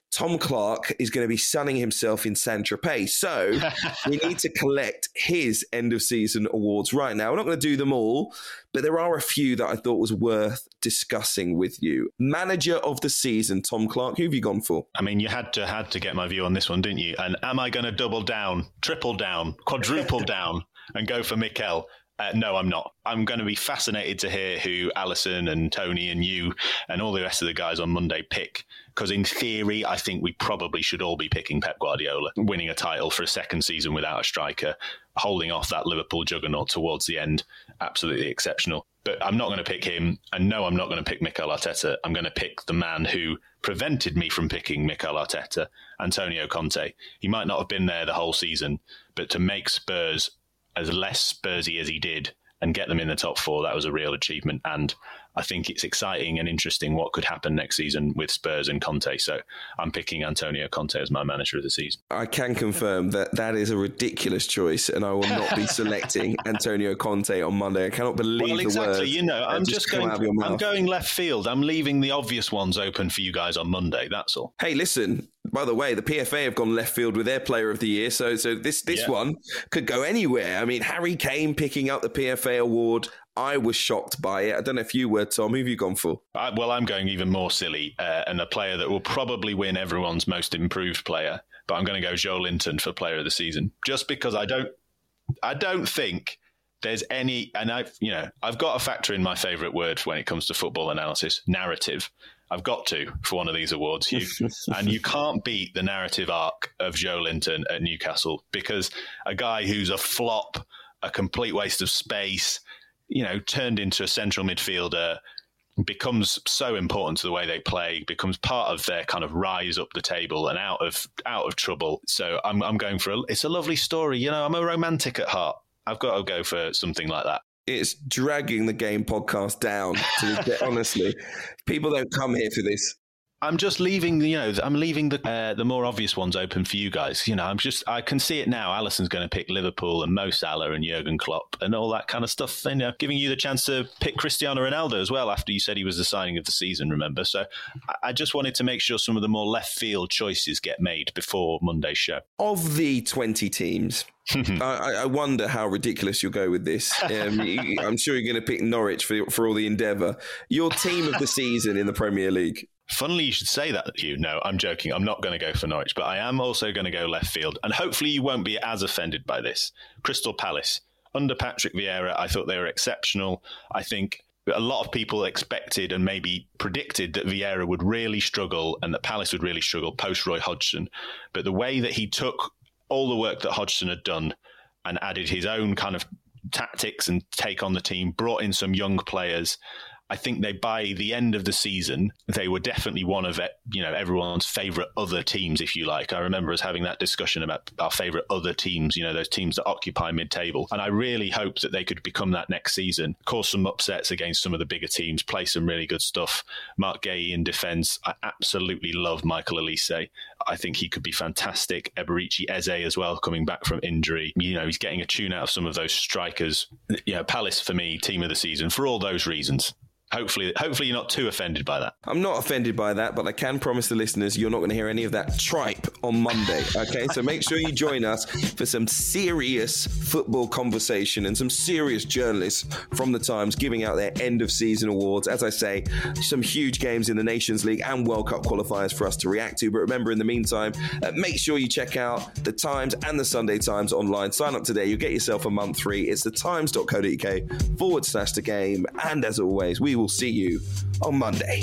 Speaker 4: Tom Clark is going to be sunning himself in Saint-Tropez. So we need to collect his end-of-season awards right now. We're not going to do them all, but there are a few that I thought was worth discussing with you. Manager of the season, Tom Clark, who have you gone for?
Speaker 6: I mean, you had to had to get my view on this one, didn't you? And am I going to double down, triple down, quadruple down and go for Mikel? Uh, no, I'm not. I'm going to be fascinated to hear who Alison and Tony and you and all the rest of the guys on Monday pick. Because in theory, I think we probably should all be picking Pep Guardiola, winning a title for a second season without a striker, holding off that Liverpool juggernaut towards the end. Absolutely exceptional. But I'm not going to pick him. And no, I'm not going to pick Mikel Arteta. I'm going to pick the man who prevented me from picking Mikel Arteta, Antonio Conte. He might not have been there the whole season, but to make Spurs as less Spursy as he did and get them in the top four, that was a real achievement. And I think it's exciting and interesting what could happen next season with Spurs and Conte. So I'm picking Antonio Conte as my manager of the season.
Speaker 4: I can confirm that that is a ridiculous choice, and I will not be selecting Antonio Conte on Monday. I cannot believe
Speaker 6: well, exactly.
Speaker 4: the words.
Speaker 6: You know, I'm just,
Speaker 4: just
Speaker 6: going. I'm going left field. I'm leaving the obvious ones open for you guys on Monday. That's all.
Speaker 4: Hey, listen. By the way, the P F A have gone left field with their Player of the Year, so so this this yeah. one could go anywhere. I mean, Harry Kane picking up the P F A award. I was shocked by it. I don't know if you were, Tom. Who have you gone for?
Speaker 6: I, well, I'm going even more silly, uh, and a player that will probably win everyone's most improved player. But I'm going to go Joelinton for Player of the Season, just because I don't, I don't think there's any, and I've, you know, I've got to factor in my favourite word when it comes to football analysis: narrative. I've got to for one of these awards, Hugh. And you can't beat the narrative arc of Joelinton at Newcastle, because a guy who's a flop, a complete waste of space, you know, turned into a central midfielder, becomes so important to the way they play, becomes part of their kind of rise up the table and out of out of trouble. So I'm I'm going for a, it's a lovely story. You know, I'm a romantic at heart. I've got to go for something like that.
Speaker 4: It's dragging the Game podcast down. To, honestly, people don't come here for this.
Speaker 6: I'm just leaving, you know, I'm leaving the uh, the more obvious ones open for you guys. You know, I'm just, I can see it now. Alison's going to pick Liverpool and Mo Salah and Jurgen Klopp and all that kind of stuff. And, you know, giving you the chance to pick Cristiano Ronaldo as well after you said he was the signing of the season, remember? So I just wanted to make sure some of the more left field choices get made before Monday's show.
Speaker 4: Of the twenty teams, I, I wonder how ridiculous you'll go with this. Um, you, I'm sure you're going to pick Norwich for, for all the endeavour. Your team of the season in the Premier League.
Speaker 6: Funnily, you should say that, Hugh. No, I'm joking. I'm not going to go for Norwich, but I am also going to go left field. And hopefully you won't be as offended by this. Crystal Palace. Under Patrick Vieira, I thought they were exceptional. I think a lot of people expected and maybe predicted that Vieira would really struggle and that Palace would really struggle post Roy Hodgson. But the way that he took all the work that Hodgson had done and added his own kind of tactics and take on the team, brought in some young players, I think they, by the end of the season, they were definitely one of, you know, everyone's favourite other teams, if you like. I remember us having that discussion about our favourite other teams, you know, those teams that occupy mid-table. And I really hope that they could become that next season, cause some upsets against some of the bigger teams, play some really good stuff. Mark Gay in defence. I absolutely love Michael Elise. I think he could be fantastic. Eberici Eze as well, coming back from injury. You know, he's getting a tune out of some of those strikers. You know, Palace, for me, team of the season, for all those reasons. Hopefully, hopefully you're not too offended by that.
Speaker 4: I'm not offended by that, but I can promise the listeners you're not going to hear any of that tripe on Monday, okay? So make sure you join us for some serious football conversation and some serious journalists from the Times giving out their end-of-season awards. As I say, some huge games in the Nations League and World Cup qualifiers for us to react to. But remember, in the meantime, uh, make sure you check out the Times and the Sunday Times online. Sign up today. You'll get yourself a month free. It's thetimes.co.uk forward slash the game. And as always, we will see you on Monday.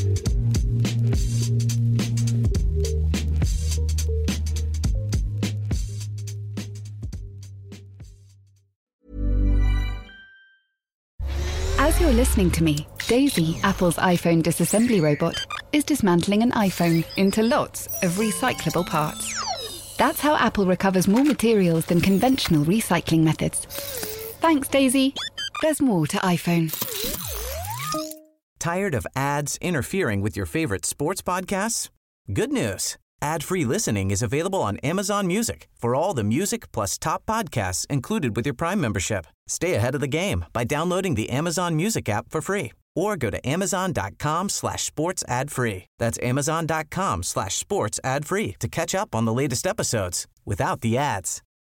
Speaker 1: As you're listening to me, Daisy, Apple's iPhone disassembly robot, is dismantling an iPhone into lots of recyclable parts. That's how Apple recovers more materials than conventional recycling methods. Thanks, Daisy. There's more to iPhone.
Speaker 12: Tired of ads interfering with your favorite sports podcasts? Good news. Ad-free listening is available on Amazon Music for all the music plus top podcasts included with your Prime membership. Stay ahead of the game by downloading the Amazon Music app for free or go to amazon.com slash sports ad free. That's amazon.com slash sports ad free to catch up on the latest episodes without the ads.